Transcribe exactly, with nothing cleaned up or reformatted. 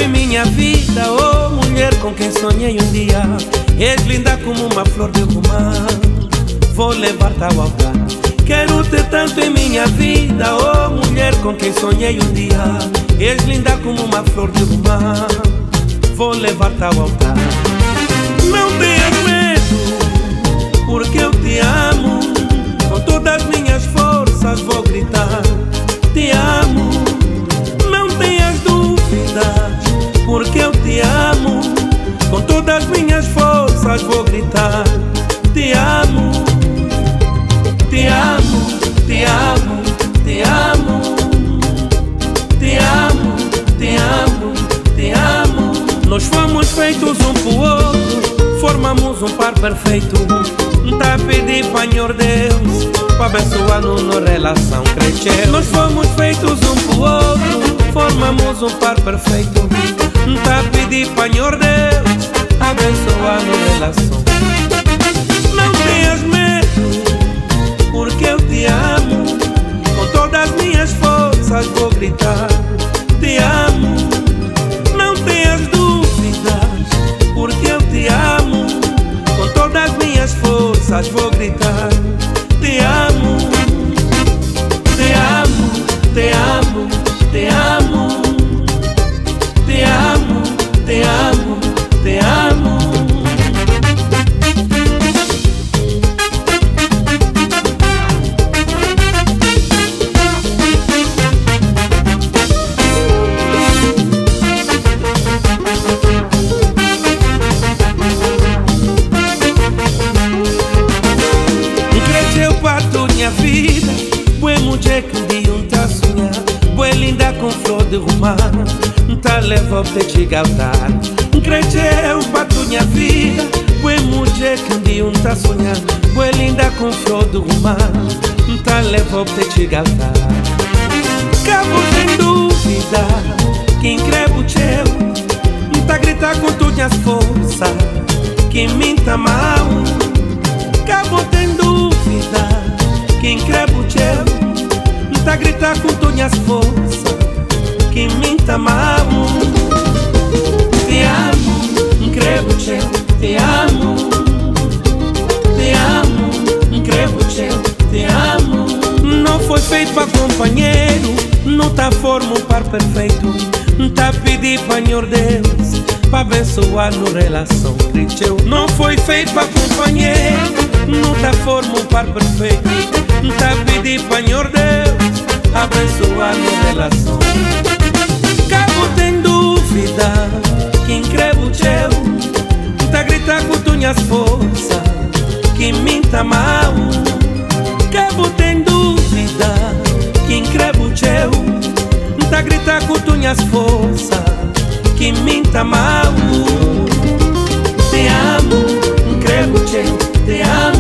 em minha vida, oh mulher com quem sonhei um dia. És linda como uma flor de romã, vou levar-te ao altar. Quero ter tanto em minha vida, oh mulher com quem sonhei um dia. És linda como uma flor de romã, vou levar-te ao altar. Não tenhas medo, porque eu te amo. Com todas as minhas forças vou gritar: te amo. Não tenhas dúvidas, porque eu te amo. Com todas as minhas forças vou gritar: te amo. Te amo, te amo, te amo. Te amo, te amo, te amo. Nós fomos feitos um pro outro, formamos um par perfeito. Tá a pedir Senhor Deus pra abençoar-nos na relação crescer. Nós fomos feitos um pro outro, formamos um par perfeito. Tá a pedir Senhor Deus abençoar-nos na relação. Não tenhas medo, porque eu te amo. Com todas as minhas forças vou gritar: te amo. Não tenhas dúvidas, porque eu te amo. Com todas as minhas forças vou gritar: te amo. Te amo, te amo, te amo. Te amo, te amo, te amo. Minha vida, boa mulher que um dia um tá sonhar, boa linda com flor de romã, tá leva pra te galtar. Cresceu pra minha vida, boa mulher que um dia um tá sonhar, boa linda com flor de romã, tá leva pra te galtar. Cabo sem dúvida, quem crê o teu, tá gritar com todas as forças, quem minta mal. Cabo tem dúvida, quem crê o teu, tá gritar com todas as forças, quem minta mal. Te amo, crê o teu, te amo. Te amo, crê o teu, te amo. Não foi feito pra companheiro, não tá forma um par perfeito. Tá pedir Senhor Deus pra abençoar no relação cresceu. Não foi feito pra companheiro, não tá forma um par perfeito. Tá pedir Senhor Deus abençoar na relação. Cabo tem dúvida, quem crê o teu, tá gritar com todas as forças, quem minta mal. Cabo tem dúvida, quem crê o teu, tá gritar com todas as forças, quem minta mal. Te amo, crê o teu, te amo.